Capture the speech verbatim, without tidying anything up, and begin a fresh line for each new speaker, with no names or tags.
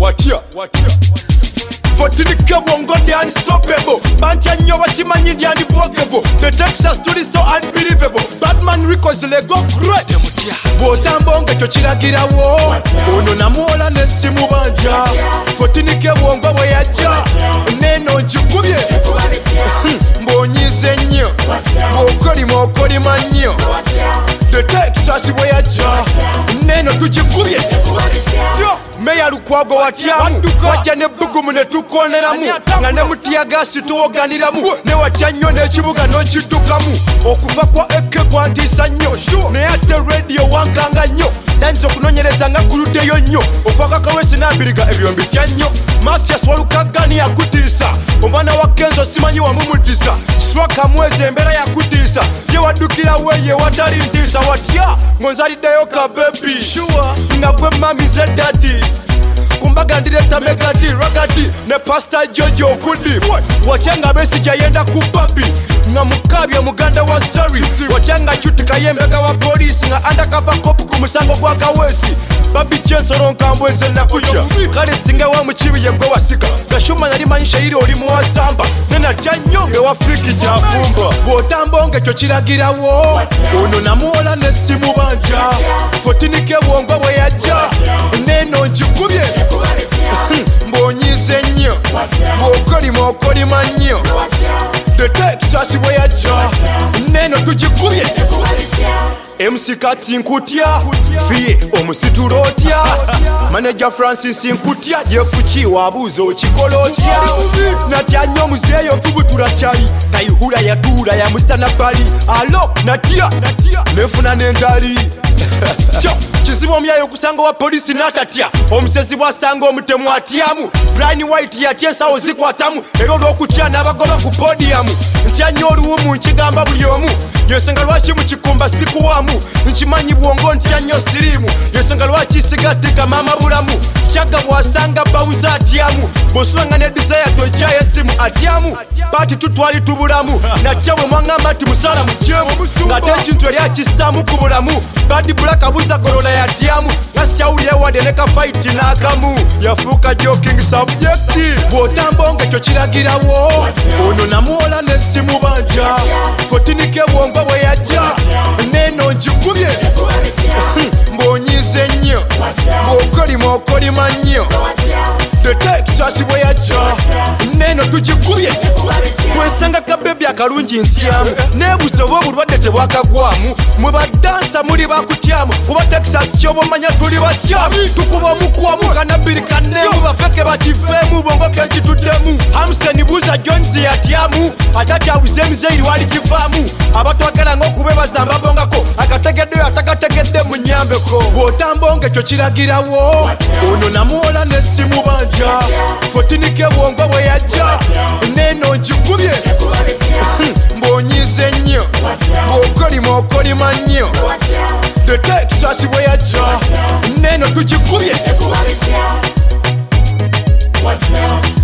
watya Fotinika wongo the unstoppable Bantia nyowa chimanyi the unblockable The Texas story so unbelievable Batman records lego great Botambonga chochiragira wo Ono namuola nesimu banja Fotinike wongo boyaja Neno njikubye Mbonyize nyo Mokoli mokoli manyo The Texas boyaja Neno tujikubye Meya lukwago watyamu Wajja ne bugumu ne tukoneramu Nga ne mutiyagasi tuwoganiramu Ne watya nnyo n'ekibuga n'okiddukamu Okuva kwa eke kwantiisa nnyo Ne ate radio wankanga nnyo Danza okunonyereza nga kuluddeyo nnyo Ofaka kawesi n'ambiriga ebyo mbitya nnyo Mafia swalukagani yakutiisa Omwana wa Kenzo simanyi wamumudisa Swaka mwezi embera yakutiisa Ye waddukira weye watali ntiisa watya ngonzaliddeyo ka baby Nga gwe mami ze daddy Kumbaga ndireta megadi ragadi Ne pasta Jojo Kudi Wachenga besi jayenda kubabi Nga mukabya muganda wa Zari Wachenga chuti kayembega wa polisi Nga undercover kopu kumusango kwa kawesi Babi chensoro nkambweze na kuja Kale singa wa mchibi yembwe wasika Gashuma narimanyisha hili olimu wa zamba Nena chanyonge wa fiki jafumba Botambonge chochiragira wo Ono namuola nesimu banja Fotinike wongo boyaja Neno njikubye Mbonyize nnyo Mokoli mokoli manyo The Texas boyaja Neno tujikubye M C Katsi nkutya Fiye omusitula otya Manager Francis nkutya Jefuchi wabuuza okikola otya Natya nnyo muzeeyo fubutula kyali Tayihula yatuula yamusana bali Alo natya nefuna n'engali Kizibu omyayo kusanga wa polisi natatya Omusezi bwasanga omutemu atyamu Brian White yatya ensawo zikwatamu Era olw'okutya n'abagoba ku podiyamu Ntya nnyo oluwumu nkigamba buli omu Yensenga lwaki mukikumba sikuwamu Nkimanyi bwongo ntya nnyo sirimu Yensenga lwaki sigatika mama bulamu Kyaga bwasanga bawuza atyamu Bw'osulanga ne desire tojja esimu atyamu Pati tutwali tubulamu Natya bwe mwangamba ti musala mukyemu Ng'ate ekintu eri akissaamu ku bulamu Bad Black abuza golola yatyamu Nga sikyawulira wadde ne kafaiti n'akamu Yafuuka joking subject Bw'otambonga ekyo kiragirawo Ono namuola n'essimu banja Fotinike bwongo bweyaja Neno njikubye Mbonyize nnyo Mokoli mokoli manyo The Texas bweyaja Neno tujikubye Bwesanga kabebi akalungi ntyamu Nebuuza oba obulwadde tebwakagwamu Mwe badansa muli bakutyamu Kuba Texas kyoba omanya tuli batyamu Tukuba omukwamu kanabiri kanemu Bafeke bakifeemu bongo kenkituddemu Hamsen buuza Jones yatyamu Atati awuze emizeiri wali kivaamu Abatwagala ng'okubebaza mbabongako Akategeddeyo atakategedde munyambeko Bw'otambonga ekyo kiragirawo Ono namuola n'essimu banja Fotinike bwongo bweyaja Neno njikubye Mbonyize nnyo Mokoli mokoli manyo The Texas bweyaja Neno tujikubye